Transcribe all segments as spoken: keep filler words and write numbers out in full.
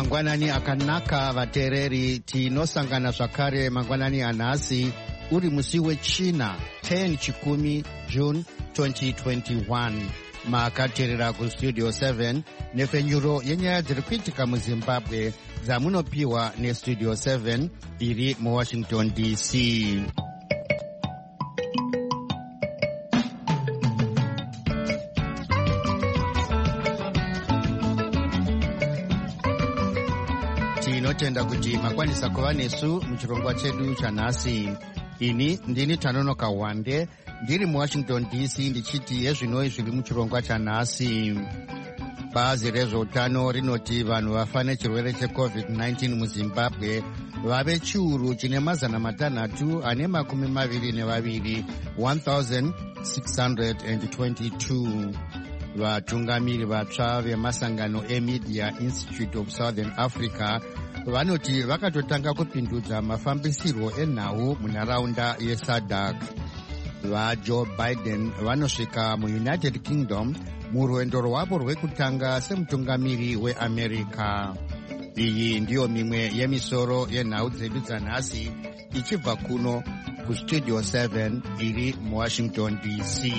mangwanani akanaka vateereri, tinosangana zvakare mangwanani anhasi uri musi wechina ten chikumi June twenty twenty-one. Makateerera kustudio seven nefenyuro yenyaya dziri kuitika muzimbabwe dzamunopiwa nestudio seven iri muwashington D C. Tinotenda kuti makwanisa kuva nesu muchirongwa chedu chanhasi. Ini ndini Tanonoka Wande ndiri muwashington D C ndichiti yezvinoi zviri muchirongwa chanhasi. Bazi rezveutano rinoti vanhu vafa nechirwere checovid nineteen muzimbabwe vave chiuru chine mazana matanhatu ane makumi maviri nevaviri one thousand six hundred twenty-two. Vatungamiri vatsva vemasangano eMedia Institute of Southern Africa vanoti vakatotanga kupindudza mafambisirwo enhau munharaunda yeSADC. VaJoe Biden vanosvika muUnited Kingdom murwendo rwavo rwekutanga semutungamiri weAmerica. Iyi ndiyo mimwe yemisoro yenhau dzedu dzanhasi ichibva kuno kustudio seven iri muwashington D C.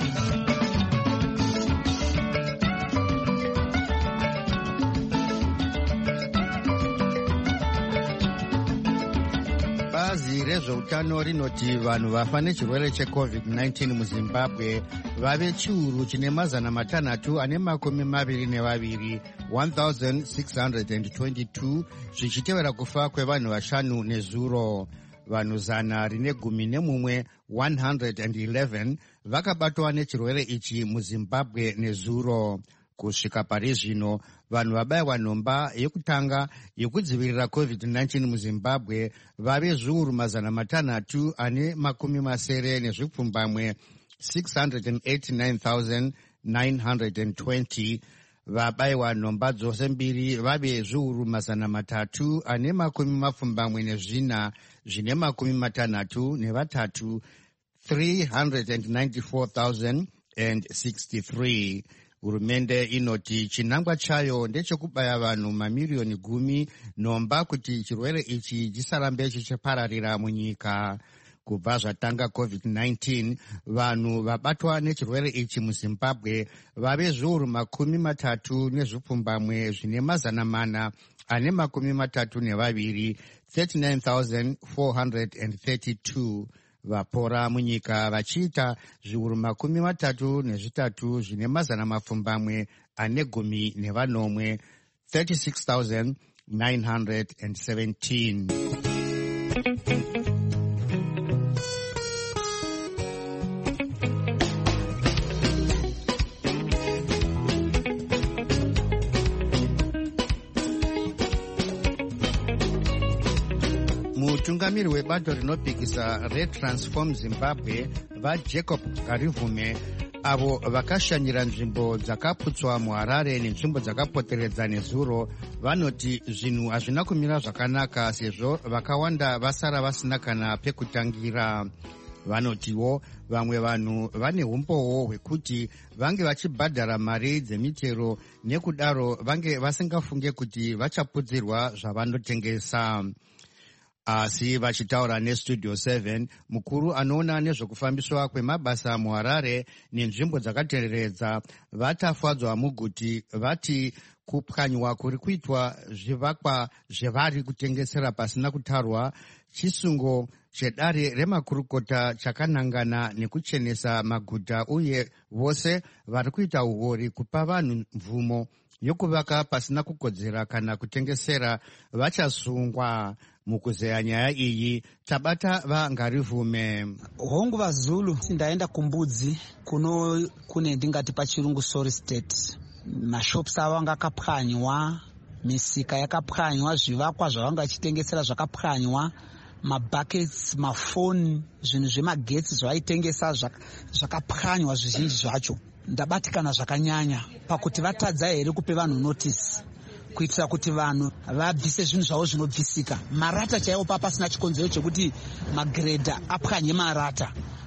Bazi rezveutano rinoti vanhu vafa nechirwere checovid nineteen muzimbabwe vave chiuru chine mazana matanhatu ane makumi maviri nevaviri one thousand six hundred twenty-two, zvichitevera kufa kwevanhu vashanu nezuro. Vanhu zana rine gumi nemumwe one hundred eleven vakabatwa nechirwere ichi muzimbabwe nezuro. Kusvika pari zvino vanhu vabayiwa nhomba yekutanga yekudzivirira covid nineteen muzimbabwe vave zviuru mazana matanhatu ane makumi masere nezvipfumbamwe six hundred eighty-nine thousand nine hundred twenty. Vabayiwa nhomba dzose mbiri vave zviuru mazana matatu ane makumi mapfumbamwe nezvina zvine makumi matanhatu nevatatu three hundred ninety-four thousand sixty-three. Hurumende inoti chinangwa chayo ndechekubaya vanhu mamiriyoni gumi nhomba kuti chirwere ichi chisarambe chichipararira munyika. Kubva zvatanga covid nineteen, vanhu vabatwa nechirwere ichi muzimbabwe vave zviuru makumi matatu nezvipfumbamwe zvine mazana mana ane makumi matatu nevaviri thirty-nine thousand four hundred thirty-two. Vapora munyika vachiita zviuru makumi matatu nezvitatu zvine mazana mapfumbamwe ane gumi nevanomwe thirty-six thousand nine hundred seventeen. Mutungamiri webato rinopikisa reTransform Zimbabwe vaJacob Karivume avo vakashanyira nzvimbo dzakaputswa muHarare nenzvimbo dzakapoteredza nezuro vanoti zvinhu hazvina kumira zvakanaka sezvo vakawanda vasara vasina kana pekutangira. Vanotiwo vamwe vanhu vane umbowo hwekuti vange vachibhadhara mari dzemitero nekudaro vange vasingafunge kuti vachapudzirwa zvavanotengesa. Asi vachitaura nestudio seven, mukuru anoona nezvekufambiswa kwemabasa muHarare nenzvimbo dzakatereredza vatafadzwa muguti vati kupwanywa kuri kuitwa zvivakwa zvevari kutengesera pasina kutarwa chisungo chedare remakurukota chakanangana nekuchenesa maguta uye vose vari kuita uhori kupa vanhu mvumo yokuvaka pasina kukodzera kana kutengesera vachasungwa. Mukuzeya nyaya iyi tabata vaNgarivume. Hongu vaZulu ndaenda kumbudzi kuno kune ndingati pachirungu sorry state. Mashops avo anga akapwanywa, misika yakapwanywa, zvivakwa zvavanga vachitengesera zvakapwanywa, mabuckets, mafoni, zvinhu zvemagetsi zvaitengesa zvakapwanywa zvizhinji zvacho. Ndabatikana zvakanyanya pakuti vatadza here kupe vanhu notice kuitira kuti vanhu vabvise zvinhu zvavo zvinobvisika. Marata chaiwo papa pasina chikonzero chekuti magredha apwanye marata.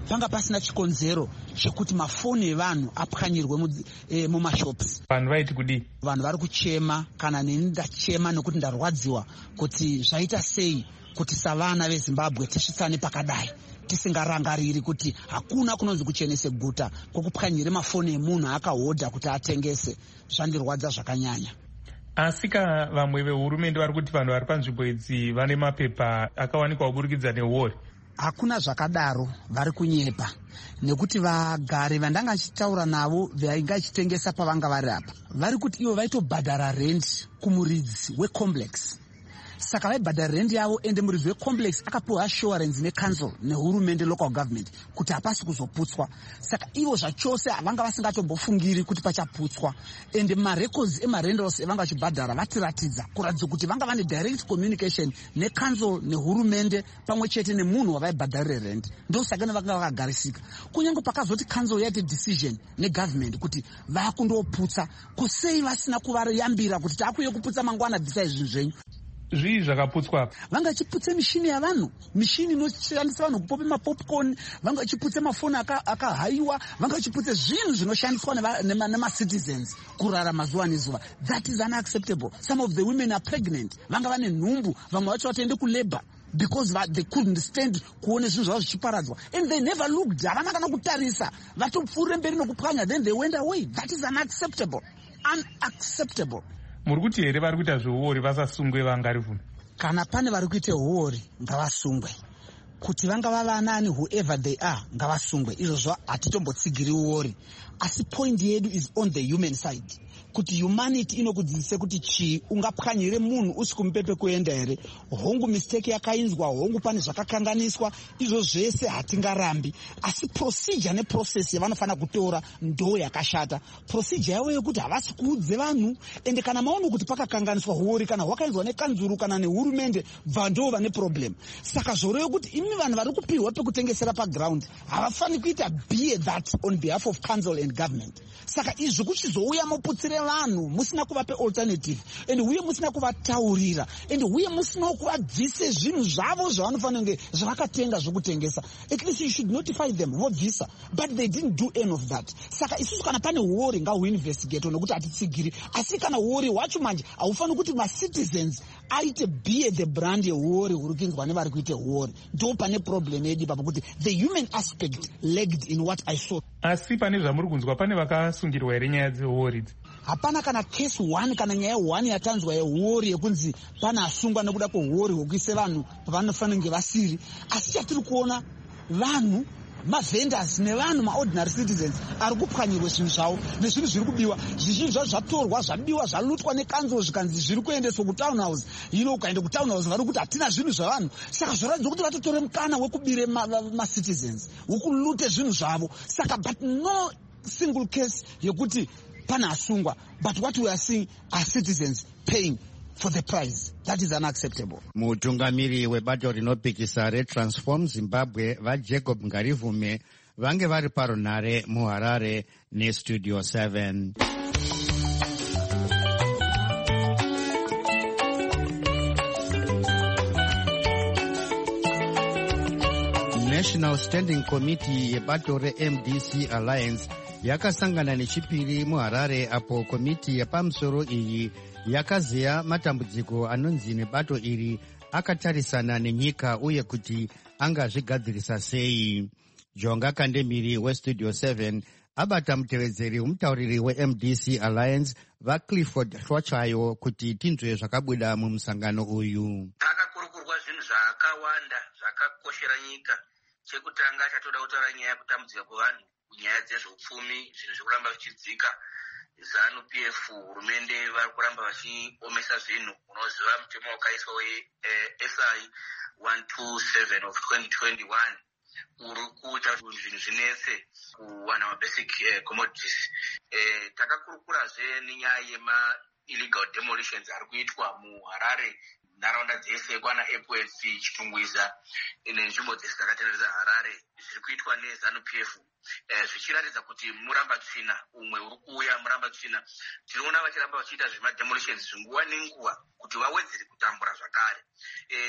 panga pasina chikonzero chekuti mafoni evanhu apwanyirwe e, mumashops. Vanhu vaiti kudii? Vanhu vari kuchema, kana neni ndachema nekuti ndarwadziwa kuti zvaita sei kuti savana veZimbabwe tisvitsane pakadai tisingarangariri kuti hakuna kunonzi kuchenese guta kwokupwanyire mafoni emunhu akahodha kuti atengese. Zvandirwadza zvakanyanya. Asi ka vamwe vehurumende vari kuti vanhu vari panzvimbo idzi vane mapepa akawanikwa kuburikidza nehori? Hakuna zvakadaro, vari kunyepa nekuti vagari vandanga achitaura navo vainga achitengesa pavanga vari apa vari kuti ivo vaitobhadhara rent kumuridzi wecomplex. Saka vaibhadhara rent yavo ende muridzi wecomplex akapiwa assurance necouncil nehurumende local government kuti hapasi kuzoputswa. Saka ivo zvachose havanga vasingatombofungiri kuti pachaputswa. Ende marecords emarentals evanga vachibhadhara vatiratidza kuratidza kuti vanga vane direct communication necouncil nehurumende pamwe chete nemunhu wavaibhadharire rent. Ndosaka nevanga vakagarisika. Kunyange pakazoti council yaite decision negovernment kuti vakundoputsa, kusei vasina kuvariyambira kuti takuye kuputsa mangwana bvisa zvinhu zvenyu. Zvii zvakaputswa? Vanga vachiputse mishini yavanhu, mishini inoshandisa vanhu kupope mapopcorn, vanga vachiputse mafoni akahaiwa, vanga vachiputse zvinhu zvinoshandiswa nemacitizens kurarama zuva nezuva. That is unacceptable. Some of the women are pregnant, vanga vane nhumbu, vamwe vacho vatoende kulabor because they couldn't stand kuone zvinhu zvavo zvichiparadzwa, and they never looked. Havana kana kutarisa, vatopfuurire mberi nokupwanya, then they went away. That is unacceptable. Unacceptable. Muri kuti here vari kuita zveuori vasasungwe vangarivuna? Kana pane vari kuita uori ngavasungwe. Kuti vangava vanani, whoever they are, ngavasungwe. Izvozvo hatitombotsigiri uori. Asi point yedu is on the human side. Kuti humanity inokudzidzise kuti chii ungapwanyire munhu usiku mupepe kuenda here. Hongu mistake yakainzwa, hongu pane zvakakanganiswa, izvo zvese hatingarambi. Asi procedure neprocess yavanofana kutora ndo yakashata. Procedure yavo yekuti havasi kuudze vanhu, ende kana maona kuti pakakanganiswa huori kana hwakainzwa nekanzuru kana nehurumende, bva ndo vane problem. Saka zvoro yekuti imi vanhu vari kupihwa pekutengesera paground havafani kuita be that on behalf of council and government. Saka izvi kuchizouya moputsire vanhu musina kuvape alternative, and uye musina kuvataurira, and uye musina kuvabvise zvinhu zvavo zvavanofanira kunge zvavakatenga zvokutengesa. At least you should notify them vobvisa, but they didn't do any of that. Saka isusu kana pane uori ngahuinvestigate nekuti hatitsigiri. Asi kana uori hwacho manje haufaniri kuti macitizens aite be the brand yeuori huri kuinzwa nevari kuite uori. Ndo pane problem yedu ipapo kuti the human aspect lagged in what I saw. Asi pane zvamuri kunzwa pane vakasungirwa here nyaya dzeuori idzi? Hapana kana case one kana nyaya one yatanzwa yeuori yekunzi pana asungwa nekuda kweuori hwekuise vanhu pavanofanira kunge vasiri. Asi chatiri kuona vanhu mavendors nevanhu maordinary citizens ari kupwanyirwa zvinhu zvavo nezvinhu zviri kubiwa. Zvizhinji zvazvo zvatorwa zvabiwa zvalutwa nekanzuro zvikanzi zviri kuendeswa kutown house. Ino ukaenda kutown house vari kuti hatina zvinhu zvavanhu. Saka zvoratidza kuti vatotore mukana wekubire macitizens wekulute zvinhu zvavo. Saka but no single case yekuti pana asungwa, but what we are seeing are citizens paying for the price. That is unacceptable. Mutungamiri webato rinopikisa reTransform Zimbabwe vaJacob Ngarivume vange vari parunhare muHarare neStudio seven. National Standing Committee yebato reM D C Alliance yakasangana nechipiri muHarare apo komiti yepamusoro iyi yakaziya matambudziko anonzi nebato iri akatarisana nenyika uye kuti angazvigadzirisa sei. Jonga Kandemiri weStudio seven abata mutevedzeri womutauriri weM D C Alliance vaClifford Hlwachayo kuti tinzwe zvakabuda mumusangano uyu. Takakurukurwa zvinhu zvakawanda zvakakoshera nyika. Chekutanga chatoda kutaura nyaya yekutambudzika kwevanhu kunyaya dzezveupfumi, zvinhu zvekuramba zvichidzika. ZANU P F hurumende vari kuramba vachiomesa zvinhu. Unoziva mutemo wakaiswa we-S I one twenty-seven of twenty twenty-one uri kuita zvinhu zvinese kuwana mabasic commodities. Takakurukurazve nenyaya yema-illegal demolitions ari kuitwa muHarare, nharaunda dzese kwana Apple N C, Chitungwiza nenzvimbo dzese dzakatenderedza Harare zviri kuitwa neZANU P F. Zvichiratidza kuti muramba tsvina umwe uri kuuya muramba tsvina. Tinoona vachiramba vachiita zvemademolitions zvinguva nenguva kuti vawedzere kutambura zvakare.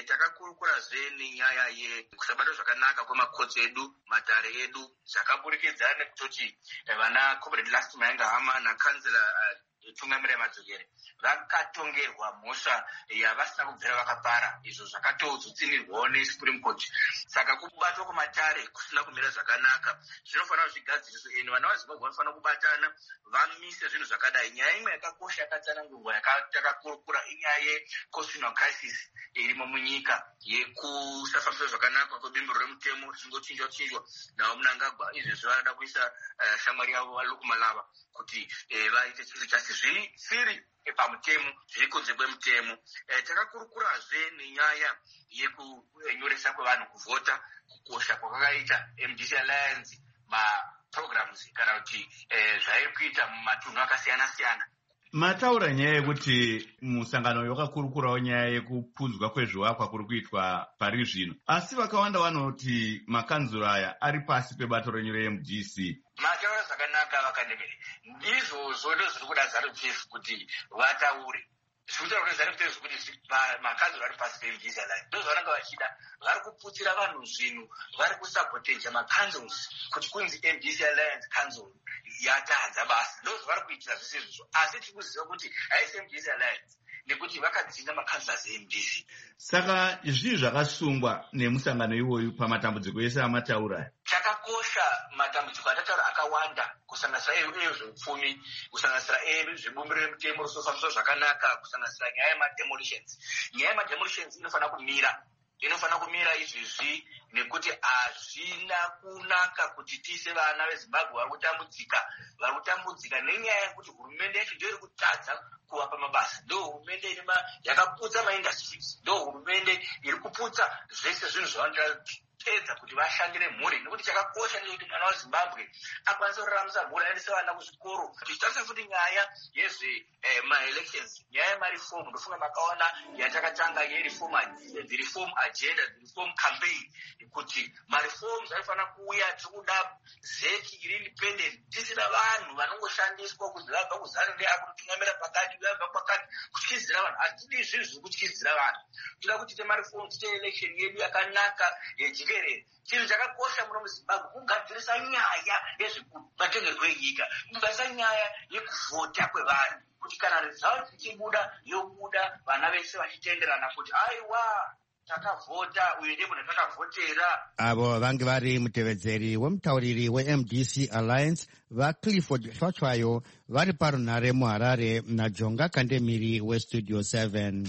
takakurukurazve nenyaya yekusabata zvakanaka kwemakodzi edu, matare edu, zvakaburikidza nekutoti vana Comrade Last Maenga Hama nakanzela tungamira yemadzokere vakatongerwa mhosva yavasina kubvira vakapara, izvo zvakatodzotsimirwawo neSupreme Court. Saka kubatwa kwematare kusina kumira zvakanaka zvinofanira zvigadziriswe, eni vana vaZimbabwe vanofanira kubatana vamise zvinhu zvakadai. Nyaya imwe yakakosha yakatsanangurwa yakakurukura inyaya yeconstitutional crisis irimo munyika yekusafambisa zvakanaka kwebembero remutemo richingochinjwa chinjwa nawo Mnangagwa. Izvezvi vanoda kuisa shamwari yavo vaLukumalava kuti vaite chiri chasi zviri siri pamutemo zviri kunze kwemutemo. Takakurukurazve nenyaya yekunyoresa kwevanhu kuvhota, kukosha kwakakaita M D C Alliance maprograms kana kuti zvairi kuita mumatunhu akasiyana siyana. Mataura nyaya yekuti musangano wakakurukurawo nyaya yekupunzwa kwezvivakwa kuri kuitwa pari zvino, asi vakawanda vanoti makanzuro aya ari pasi pebato renyu re-M D C. Mataura zvakanaka vakandemere, izvozvo ndo zviri kuda ZANU-P F kuti vataure. Zvinotaura kuti ZANU-P F kuti makanzuro ari pasi pe-M D C Alliance ndo zvavanenge vachida. Vari kuputsira vanhu zvinhu, vari kusaboteja makanzels kuti kunzi M D C Alliance council yatadza basa, ndo zvavari kuitira zvese izvozvo. Asi tiri kuziva kuti haisi M D C Alliance nekuti vakadzinga makanzlers e-M D C. Saka zvii zvakasungwa nemusangano iwoyu pamatambudziko ese amataura? Chakakosha matambudziko atataura akawanda, kusanganisira eyo zveupfumi, kusanganisira eyo zvebumbiro remutemo risofambiswa zvakanaka, kusanganisira nyaya yemademolitions. Nyaya yemademolitions inofanira kumira inofanira kumira izvizvi nekuti hazvina kunaka kuti tise vana veZimbabwe vari kutambudzika vari kutambudzika nenyaya yekuti hurumende yacho ndio iri kutadza kuvapa mabasa, ndo hurumende ine yakaputsa maindustries, ndo hurumende iri kuputsa zvese zvinhu zvavanoda pedza kuti vashandire mhuri. Nekuti chakakosha ndechekuti mwana waZimbabwe akwanise kuraramisa mhuri, aendese vana kuzvikoro. Tichitarisa futi nyaya yezve eh, ma-elections, nyaya yemareform, ndofunga makaona yatakatanga yereform, the reform agenda, the reform campaign, kuti mareforms aifanira kuuya tiri kuda zeki iri independent, tisina vanhu vanongoshandiswa kuti vabva kuzano neakutungamira pakati vabva pakati kutyizira vanhu. Hatidi zvinhu zviri kutyizira vanhu. Tinoda kuti tiite mareform, tiite election yedu yakanaka yejike. Chinhu chakakosha muno muZimbabwe kugadzirisa nyaya yezvematongerwo enyika, kugadzirisa nyaya yekuvhota kwevanhu, kuti kana result ichibuda yobuda, vana vese vachitenderana kuti aiwa takavhota, uyu ndiye munhu takavhotera. Avo vange vari mutevedzeri wemutauriri we-M D C Alliance vaClifford Hlotshwayo vari parunhare muHarare naJonga Kandemiri weStudio seven.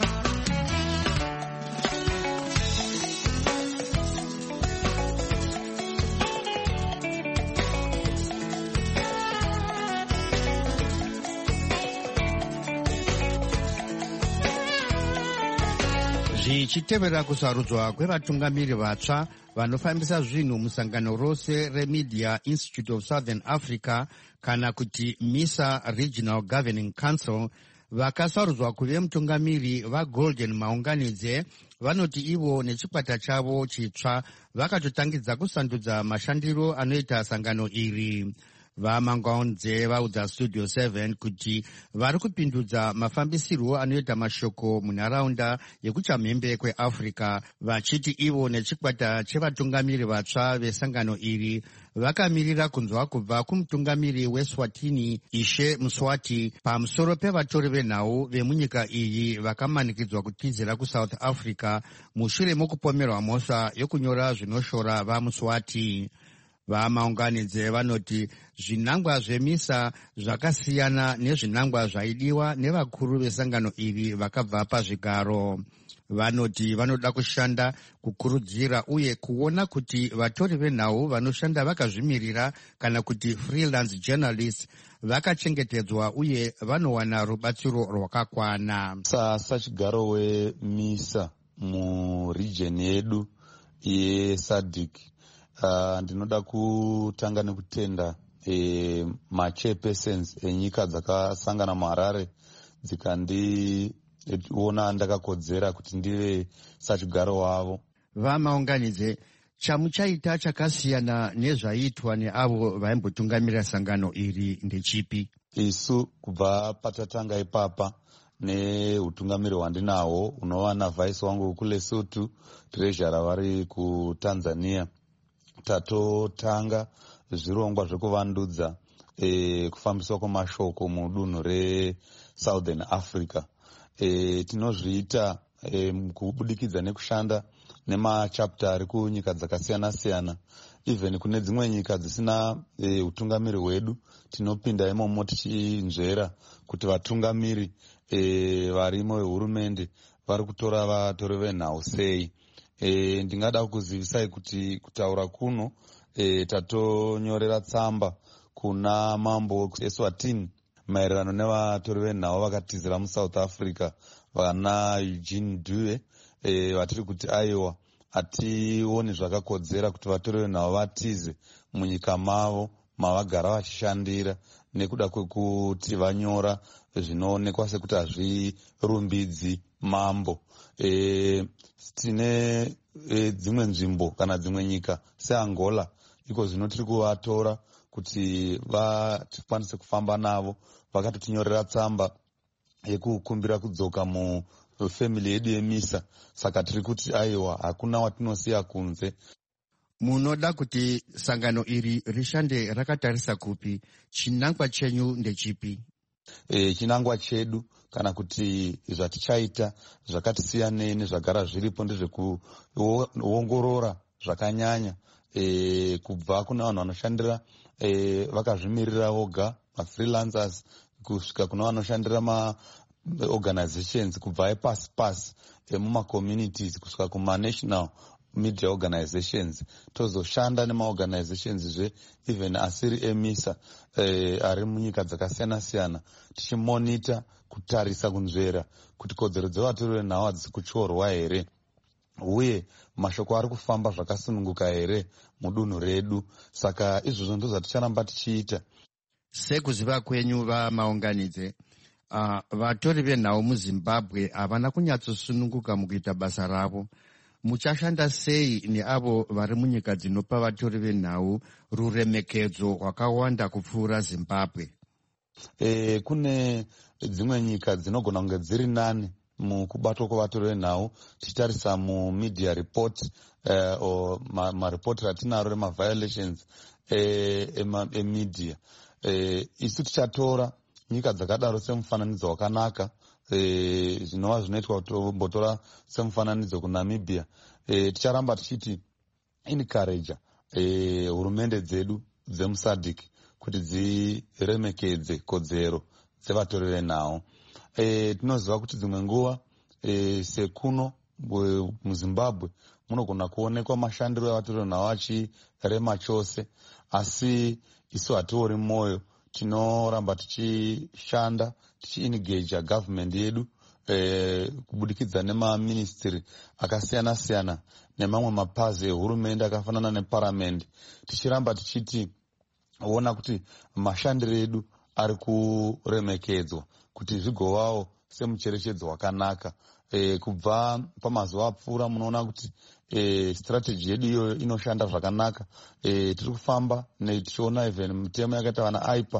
Zvichitevera kusarudzwa kwevatungamiri vatsva vanofambisa zvinhu musangano rose reMedia Institute of Southern Africa kana kuti MISA Regional Governing Council, vakasarudzwa kuve mutungamiri vaGolden Maunganidze vanoti ivo nechikwata chavo chitsva vakatotangidza kusandudza mashandiro anoita sangano iri. VaMaunganidze vaudza Studio seven kuti vari kupindudza mafambisirwo anoita mashoko munharaunda yekuchamhembe kweAfrica, vachiti ivo nechikwata chevatungamiri vatsva vesangano iri vakamirira kunzwa kubva kumutungamiri weSwatini Ishe Mswati pamusoro pevatori venhau vemunyika iyi vakamanikidzwa kutizira kuSouth Africa mushure mokupomerwa mhosva yokunyora zvinoshora vaMswati. VaMaunganidze vanoti zvinangwa zvemisa zvakasiyana nezvinangwa zvaidiwa nevakuru vesangano iri vakabva pazvigaro. Vanoti vanoda kushanda kukurudzira uye kuona kuti vatori venhau vanoshanda vakazvimirira kana kuti freelance journalists vakachengetedzwa uye vanowana rubatsiro rwakakwana. Sachigaro weMISA muregion yedu yeSADC, Uh, ndinoda kutanga nekutenda e, machairpersons enyika dzakasangana muHarare dzikandiona ndakakodzera kuti ndive sachigaro wavo. VaMaunganidze, chamuchaita chakasiyana nezvaiitwa neavo vaimbotungamira sangano iri ndechipi? Isu kubva patatanga ipapa neutungamiri hwandinawo unova navhaisi wangu kuLesotho, treasurer vari kuTanzania. Tatotanga zvirongwa zvekuvandudza e, kufambiswa kwemashoko mudunhu reSouthern Africa. E, tinozviita e, kubudikidza nekushanda nemachapta ari kunyika dzakasiyana-siyana. Even kune dzimwe nyika dzisina e, utungamiri hwedu, tinopinda imomo tichinzvera kuti vatungamiri e, varimo vehurumende vari kutora vatori venhau sei. E, ndingada kukuzivisai kuti kutaura kuno e, tatonyorera tsamba kuna mambo Eswatini maererano nevatori venhau vakatizira muSouth Africa vana Eugene Dube e, vatiri kuti aiwa hationi zvakakodzera kuti vatori venhau vatize munyika mavo mavagara vachishandira nekuda kwekuti vanyora zvinoonekwa sekuti hazvirumbidzi mambo. E, tine e, dzimwe nzvimbo kana dzimwe nyika seAngola iko zvino tiri kuvatora kuti vatikwanise kufamba navo. Vakatotinyorera tsamba yekukumbira kudzoka mufamily yedu yeMISA, saka tiri kuti aiwa hakuna watinosiya kunze. Munoda kuti sangano iri rishande rakatarisa kupi? Chinangwa chenyu ndechipi? E, chinangwa chedu kana kuti zvatichaita zvakatisiyanei nezvagara zviripo ndezvekuongorora zvakanyanya e, kubva kuna vanhu vanoshandira e, vakazvimirira voga, mafreelancers, kusvika kuna vanoshandira maorganizations kubva epasi pasi emumacommunities kusvika kumanational media organizations. Tozoshanda nemaorganizations zve even asiri eMISA eh, ari munyika dzakasiyana-siyana tichimonita kutarisa kunzvera kuti kodzero dzevatori venhau hadzisi kutyorwa here uye mashoko ari kufamba zvakasununguka here mudunhu redu. Saka izvozvo ndo zvaticharamba tichiita. Sekuziva kwenyu vamaunganidze, uh, vatori venhau muZimbabwe havana kunyatsosununguka mukuita basa ravo. Muchashanda sei neavo vari munyika dzinopa vatori venhau ruremekedzo rwakawanda kupfuura Zimbabwe? E, kune dzimwe nyika dzinogona kunge dziri nane mukubatwa kwavatori venhau tichitarisa mumedia report eh, o maripoti ma ratinaro remaviolations emedia. E, e, isu tichatora nyika dzakadaro semufananidzo wakanaka e, zvinova zvinoitwa kutombotora semufananidzo kuNamibia. E, ticharamba tichiti encourage e, hurumende dzedu dzemuSADC kuti dziremekedze kodzero dzevatori venhau. E, tinoziva kuti dzimwe nguva e, sekuno muZimbabwe munogona kuonekwa mashandiro evatori venhau achirema chose, asi isu hatiori moyo. Tinoramba tichishanda tichiengagea government yedu e, kubudikidza nemaministry akasiyana-siyana nemamwe mapazi ehurumende akafanana neparamendi, tichiramba tichiti ona kuti mashandiro edu ari kuremekedzwa kuti zvigovawo semucherechedzo wakanaka. E, kubva pamazuva apfuura munoona kuti e, strategy yedu iyoyo inoshanda zvakanaka. E, tiri kufamba tichiona even mitemo yakaita vana aipa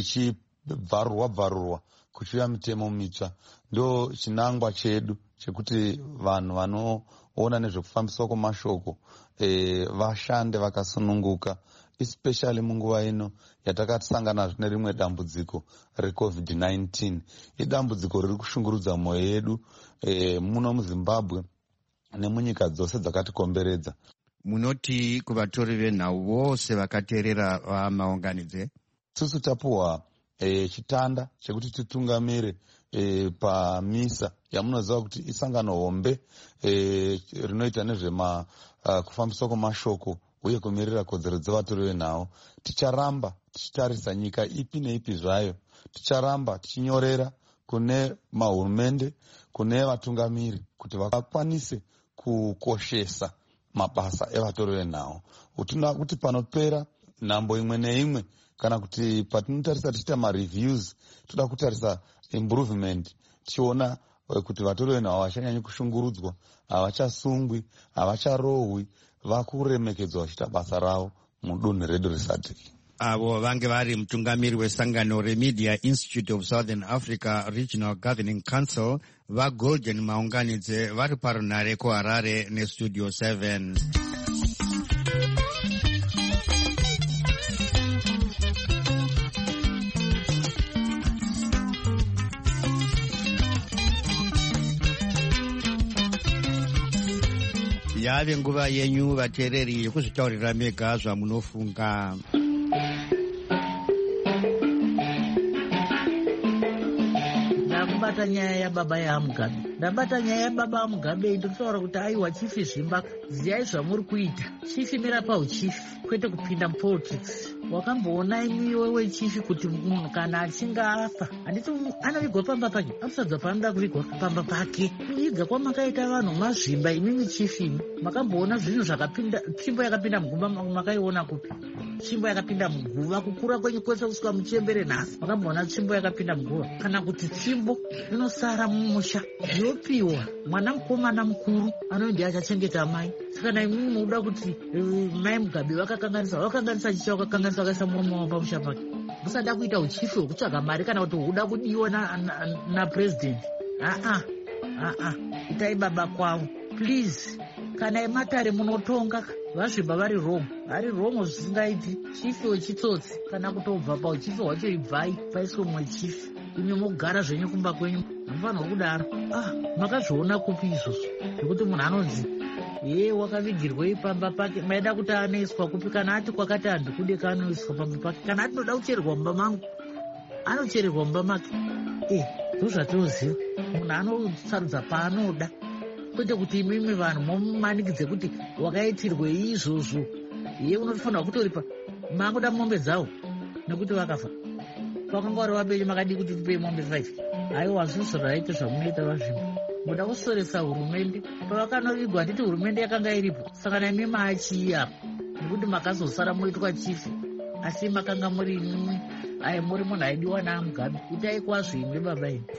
ichibvarurwa bvarurwa kuchiuya mitemo mitsva. Ndo chinangwa chedu chekuti vanhu vanoona nezvekufambiswa kwemashoko e, vashande vakasununguka, especially munguva ino yatakatisangana zvine rimwe dambudziko recovid nineteen. Idambudziko riri kushungurudza mwoyo yedu e, muno muZimbabwe nemunyika dzose dzakatikomberedza. Munoti kuvatori venhau vose vakateerera vamaunganidze? Susu tapuhwa e, chitanda chekuti titungamire e, paMISA yamunoziva kuti isangano hombe e, rinoita nezvema uh, kufambiswa kwemashoko uye kumirira kodzero dzevatori venhau. Ticharamba tichitarisa nyika ipi neipi zvayo, ticharamba tichinyorera kune mahurumende, kune vatungamiri kuti vakwanise kukoshesa mabasa evatori venhau. Utinoda kuti panopera nhambo imwe neimwe kana kuti patinotarisa tichiita mareviews toda kutarisa improvement, tichiona kuti vatori venhau havachanyanyi kushungurudzwa, havachasungwi, havacharohwi, vakuremekedzwa vachiita basa ravo mudunhu redu reSADC. avo vange vari mutungamiri wesangano remedia institute of southern africa regional governing council vagolden maunganidze vari parunhare kuharare nestudio seven. yave nguva yenyu vateereri yekuzvitaurira mega zvamunofunga. ndakubata nyaya yababa yamugabe ndabata nyaya yababa amugabe ndikutaura kuti aiwa chifi zvimba ziyai zvamuri kuita chifi mira pauchifi kwete kupinda mupolitics. wakamboona imiwe wechifi kuti munhu kana achinge afa handiti anovigwa pamba pake amusadza paanoda kuvigwa pamba pake. kuiga kwamakaita vanhu mazvimba imimi chifi imi makamboona zvinhu zvakapinda tsvimbo yakapinda muguva makaiona kupi tsvimbo yakapinda muguva kukura kwenyu kwese kusvika muchembere nhasi makamboona tsvimbo yakapinda muguva kana kuti tsvimbo inosara mumusha yopiwa mwana mukomana mukuru anoindi achachengeta mai. saka naimimi munoda kuti mai mugabe vakakanganisa vakakanganisa chicha vakakanganisa vakaisa murume wavo pamusha pake. musada kuita uchifi hwekutsvaga mari kana kuti huda kudiwa napurezidendi. aa aa itai baba kwavo please. kana ematare munotonga vasviba vari romo vari romo zvisingaiti chifi wechitsotsi kana kutobva pauchifi hwacho ibvai paiswe mumwe chifi imi mogara zvenyu kumba kwenyu hamufanirwa kudaro. ah makazviona kupi izvozvo zvekuti munhu anonzi ye wakavigirwei pamba pake maida kuti anoiswa kupi kana ati kwakati handi kude kaanoiswa pamba pake kana ati noda kuchererwa mumba mangu anochererwa mumba make. e ndo zvatoziva munhu anosarudza paanoda kwete kuti imimi vanhu momumanikidze kuti wakaitirwei izvozvo. ye unofanirwa kutoripa mangoda mombe dzavo nekuti vakafa pakanga vari vabenyu makadi kuti tipei mombe five. haiwa zvinhu zvaraite zvamunoita vazvimbo muda kusoresa hurumende pavakanovigwa handiti hurumende yakanga iripo. saka naimi maachiiyapo nekuti makazosara muitwa chifi asi makanga muri imimi ai muri munhu aidiwa naamugabe. itai kwazvo imwe baba imi.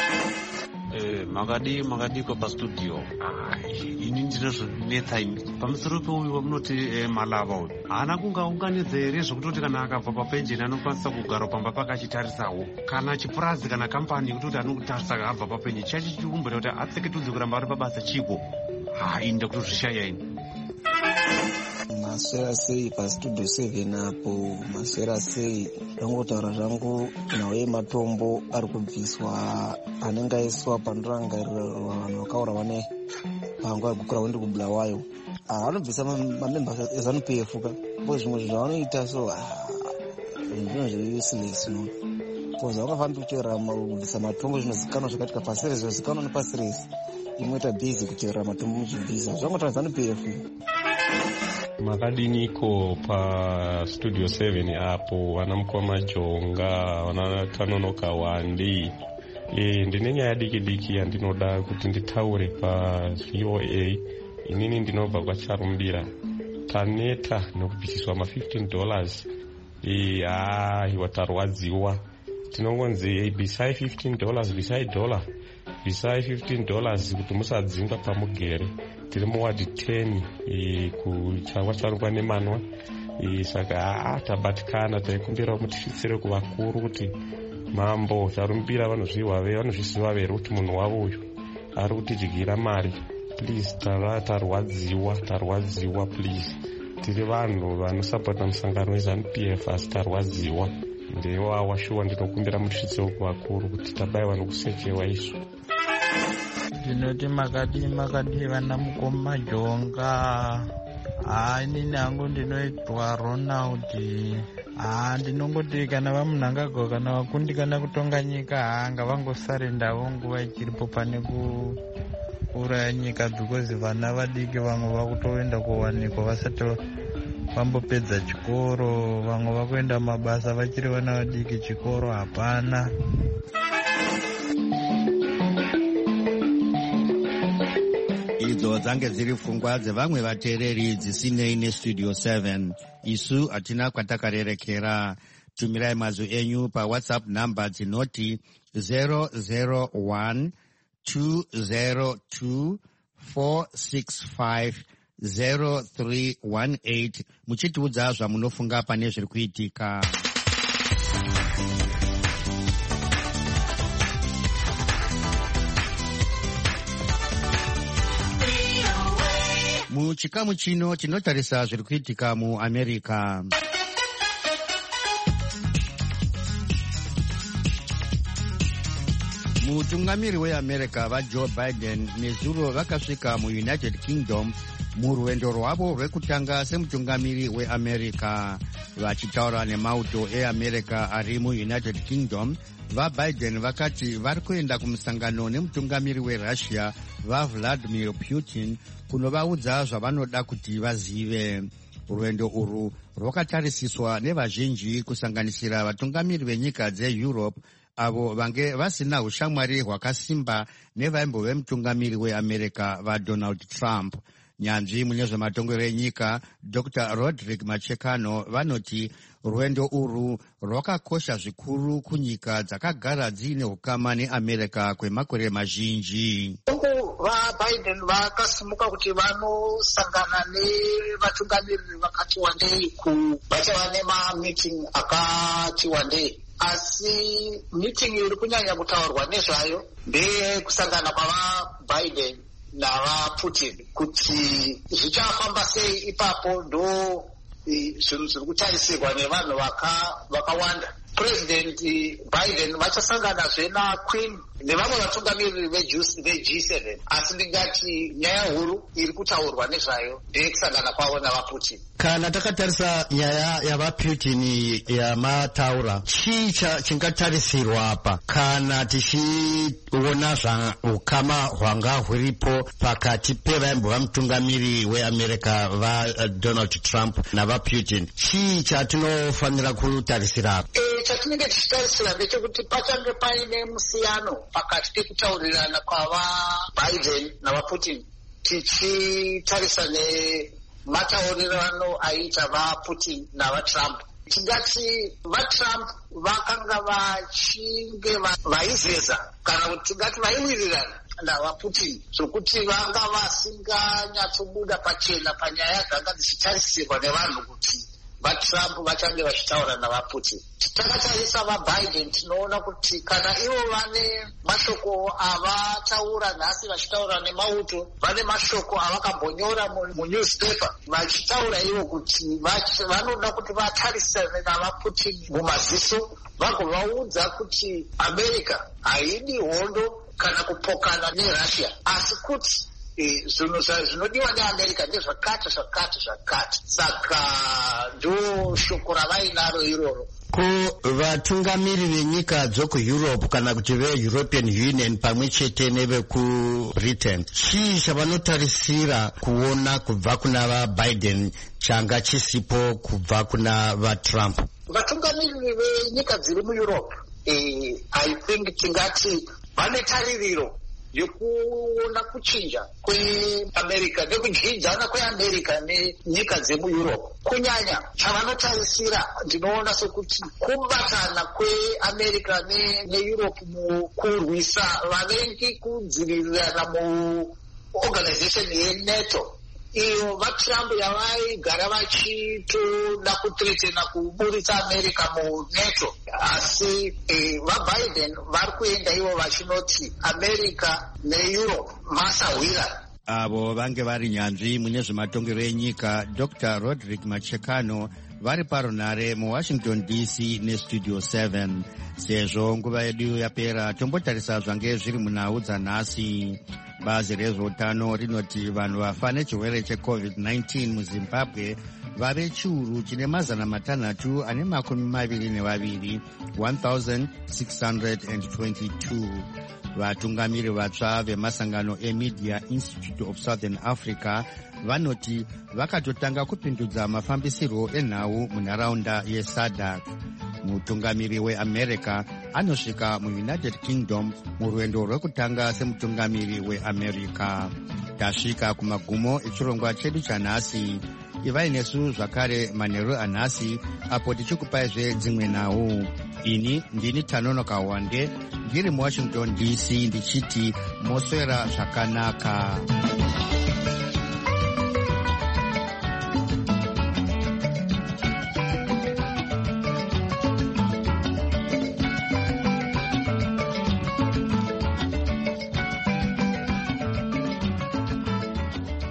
Eh, makadi makadiko pastudio ini ndinozvinetsa imi pamusoro peuyu wamunoti eh, malava uyu haana kungaunganidza here zvokutoti kana akabva papenjeni anokwanisa kugara pamba pake achitarisawo kana chipurazi kana kampani kutoti anokutarisa kaabva papenjeni chacho chikumbura kuti atseketudze kuramba ari pabasa chipo ha ini ndakutozvishaya ini. maswera sei pastudio seven apo maswera sei ndangotaura zvangu nhau matombo ari kubviswa anenge aiswa pandorangarirwa vanhu vakaura vane panguva yekukura wendi kubulawayo vanobvisa mamemba eZANU P F ka po zvimwe zvinhu zvavanoita so zvinhu zveuseless no bcause vakafanira kucherera kubvisa matombo zvinozikanwa zvakatika pasiresi zvinozikanwa nepasiresi imoita bhizi kucherera matombo muzvibvisa zvangotaura ZANU P F. makadiniko pastudio seven apo vana mukoma jonga vana kanonoka wandi. e, ndine nyaya diki diki yandinoda kuti nditaure paV O A. inini ndinobva kwacharumbira taneta nekubvisiswa ma-fifteen dollars. e, haiwa tarwadziwa tinongonzi bvisai fifteen dollars bvisai dollar bvisai fifteen dollars kuti musadzingwa pamugere. tiri muwadi ten kuchangwa charungwa nemanwa. saka haa tabatikana taikumbira mutifitsire kuvakuru kuti mambo tarumbira vanozviziva vere kuti munhu wavo uyu ari kutidyira mari. please tarwadziwa tarwadziwa please. tiri vanhu vanosapota musangano weZANU P F asi tarwadziwa. ndewawa shuwa ndinokumbira mutifitsire kuvakuru kuti tabayiwa nokusechewa isu. ndinoti makadi makadi vana mukoma jonga. haa inini hangu ndinoitwa Ronald. haa ndinongoti kana vamunhu angagwa kana vakundikana kutonga nyika haa ngavangosarendawo nguva ichiripo pane kuuraya nyika because vana vadiki vamwe vakutoenda kuwanikwa vasati vambopedza chikoro vamwe vakuenda mabasa vachiri vana vadiki chikoro hapana. idzo dzange dziri pfungwa dzevamwe vateereri dzisinei nestudio seven. isu hatina kwatakarerekera. tumirai mazwi enyu pawhatsapp namba dzinoti zero zero one two zero two four six five zero three one eight muchitiudza zvamunofunga pane zviri kuitika. Muchikamu chino tinotarisa zviri kuitika muAmerica. Mutungamiri weAmerica vaJoe Biden nezuro vakasvika muUnited Kingdom murwendo rwavo rwekutanga semutungamiri weAmerica. Vachitaura nemauto eAmerica ari muUnited Kingdom, vaBiden vakati vari kuenda kumusangano nemutungamiri weRussia vaVladimir Putin kunovaudza zvavanoda kuti vazive. Rwendo urwu rwakatarisiswa nevazhinji kusanganisira vatungamiri venyika dzeEurope avo vange vasina ushamwari hwakasimba nevaimbove mutungamiri weAmerica vaDonald Trump. Nyanzvi mune zvematongerero enyika Doctor Roderick Machekano vanoti rwendo urwu rwakakosha zvikuru kunyika dzakagara dziine ukama neAmerica kwemakore mazhinji. VaBiden vakasimuka kuti vanosangana nevatungamiriri vakati wandei vachava nemameeting akati wandei, asi meeting iri kunyanya kutaurwa nezvayo ndeyekusangana kwavaBiden navaPutin kuti zvichafamba sei ipapo ndo zvinhu zviri kutarisirwa nevanhu vakawanda. President Biden vachasanganazve naQueen nevamwe vatungamiriri veG seven, asi ndingati nyaya huru iri kutaurwa nezvayo ndeyekusangana kwavo navaPutin. Kana takatarisa nyaya yavaPutin yamataura, chii chingatarisirwa apa kana tichiona zvaukama hwanga huripo pakati pevaimbova mutungamiri weAmerica vaDonald Trump navaPutin? Chii chatinofanira kutarisira apa? Chatinenge tichitarisira ndechekuti pachange paine musiyano pakati pekutaurirana kwavaBiden navaPutin, tichitarisa nemataurirano aita vaPutin navaTrump. Tingati vaTrump vakanga vachinge vaizeza kana kuti tingati vaiwirirana navaPutin zvokuti vanga vasinganyatsobuda pachena panyaya dzanga dzichitarisirwa nevanhu kuti vaTrump vachange vachitaura navaPutin. Takatarisa vaBiden tinoona kuti kana ivo vane mashoko avataura nhasi vachitaura nemauto, vane mashoko avakambonyora munewspaper vachitaura ivo kuti vanoda kuti vatarisane navaPutin mumaziso vagovaudza kuti America haidi hondo kana kupokana neRussia, asi kuti zvinhu zvinodiwa neAmerica ndezvakati zvakati zvakati. Saka ndo shoko ravainaro iroro. Ku vatungamiri venyika dzokuEurope kana kuti veEuropean Union pamwe chete nevekuBritain, chii chavanotarisira kuona kubva kuna vaBiden changa chisipo kubva kuna vaTrump? Vatungamiri venyika dziri muEurope eh, I think tingati vane taririro yekuona kuchinja kweAmerica nekudyidzana kweAmerica nenyika dzemuEurope. Kunyanya chavanotarisira ndinoona sekuti kubatana kweAmerica neEurope mukurwisa vavengi kudzivirirana muorganization yeNATO. Iyo vaTrump yavaigara vachitoda kutiritena kuburitsa America muNATO, asi eh, vaBiden vari kuenda ivo vachinoti America neEurope masahwira. Avo vange vari nyanzvi mune zvematongerero enyika Doctor Roderick Machekano vari parunhare muWashington D C neStudio seven. Sezvo nguva yedu yapera, tombotarisa zvange zviri munhau dzanhasi. Bazi rezveutano rinoti vanhu vafa nechirwere checovid nineteen muZimbabwe vave chiuru chine mazana matanhatu ane makumi maviri nevaviri, one thousand six hundred twenty-two. Vatungamiri vatsva vemasangano eMedia Institute of Southern Africa vanoti vakatotanga kupindudza mafambisirwo enhau munharaunda yeSADC. Mutungamiri weAmerica anosvika muUnited Kingdom murwendo rwekutanga semutungamiri weAmerica. Tasvika kumagumo echirongwa chedu chanhasi. Ivai nesu zvakare manheru anhasi apo tichikupaizve dzimwe nhau. Ini ndini Tanonoka Wande ndiri muWashington D C ndichiti moswera zvakanaka.